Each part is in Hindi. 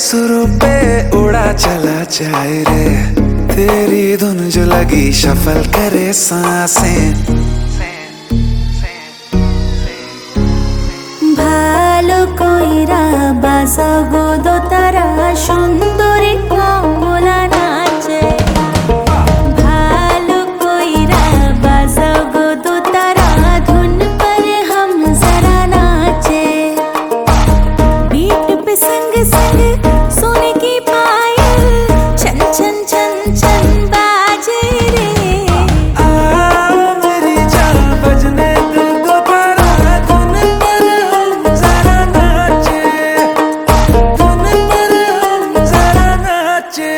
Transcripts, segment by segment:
सुरों पे उड़ा चला जाए रे, तेरी धुन जो लगी शफल करे सांसें। ভালো কইরা বাজাবো দোতারা সুন্দরী কমলা নাচে। ভালো কইরা বাজাবো দোতারা धुन पर हम जरा नाचे। बीट पे संग संग सोने की पायल छन छन छन छन बाजे रे। मेरी जान बजने दो दोबारा, धुन पर हम जरा नाचे, धुन पर हम जरा नाचे।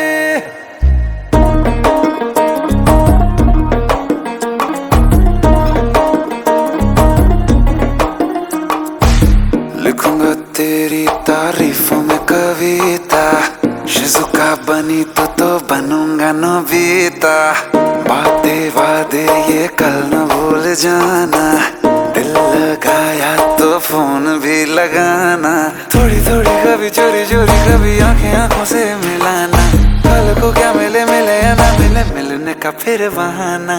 लिखूंगा तेरी तारीफों में कविता, शिजुका बनी तो बनूंगा नोबिता। बातें वादे ये कल न भूल जाना, दिल लगाया तो फोन भी लगाना। थोड़ी थोड़ी कभी चोरी चोरी कभी आंखें आंखों से मिलाना, कल को क्या मिले मिले या ना मिले मिलने का फिर बहाना।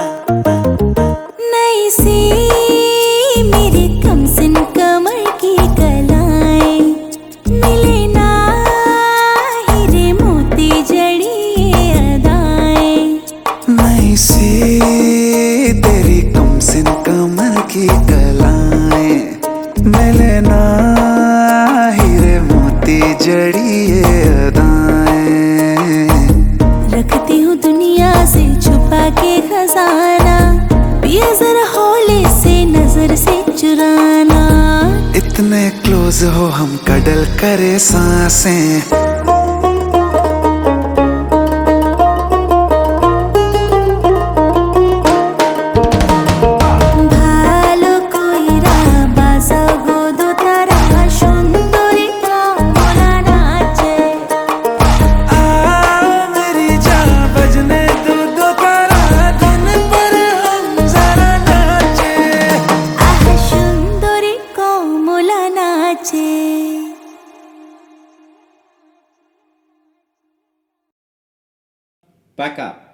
नई सी मेरे कमसिन कमर की कलाएं, मिले ना हीरे मोती जड़ी ये अदाएं। नई सी तेरी कमसिन कमर की कलाएं, मिले ना हीरे मोती जड़ी ये अदाएं। रखती हूँ दुनिया से छुपा के खजाना, पिया जरा हौले से नजर से चुराना। इतने क्लोज हो हम कडल करे सांसें। ভালো কইরা বাজাবো দোতারা সুন্দরী কমলা নাচে। मेरी जान बजने दो दोबारा, धुन पर हम जरा नाचे। আহ সুন্দরী কমলা নাচে। Back up.